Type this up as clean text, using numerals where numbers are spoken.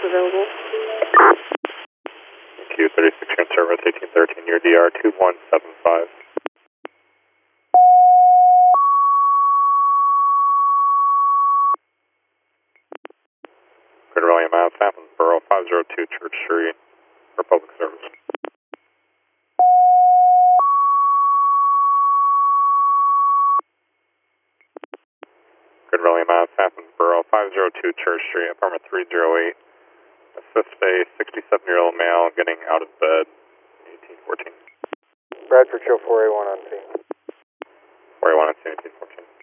available. Q36 in service, 1813, your DR 2175. Good William Ave, Athensboro, 502 Church Street, for public service. Good William Ave, Athensboro, 502 Church Street, apartment 308. Assist a 67-year-old male getting out of bed, 1814. Bradford, show 4A1 on scene. 4A1 on scene, 1814.